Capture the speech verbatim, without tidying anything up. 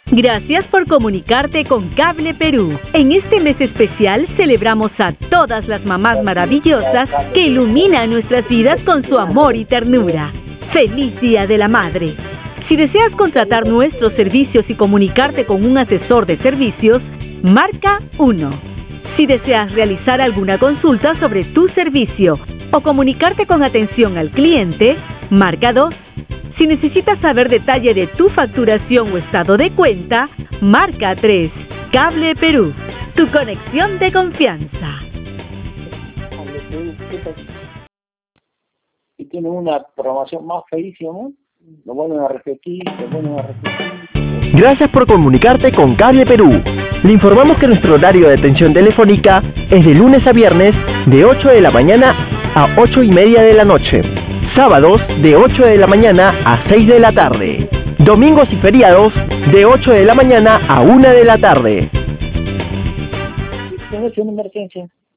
Gracias por comunicarte con Cable Perú. En este mes especial celebramos a todas las mamás maravillosas que iluminan nuestras vidas con su amor y ternura. ¡Feliz Día de la Madre! Si deseas contratar nuestros servicios y comunicarte con un asesor de servicios, marca uno. Si deseas realizar alguna consulta sobre tu servicio o comunicarte con atención al cliente, marca dos. Si necesitas saber detalle de tu facturación o estado de cuenta, marca tres. Cable Perú, tu conexión de confianza. Y tienen una programación más feísima, ¿no? Lo vuelven a repetir, lo vuelven a repetir. Gracias por comunicarte con Cable Perú. Le informamos que nuestro horario de atención telefónica es de lunes a viernes de ocho de la mañana a ocho y media de la noche. Sábados de ocho de la mañana a seis de la tarde. Domingos y feriados de ocho de la mañana a una de la tarde. ¿Tienes una emergencia?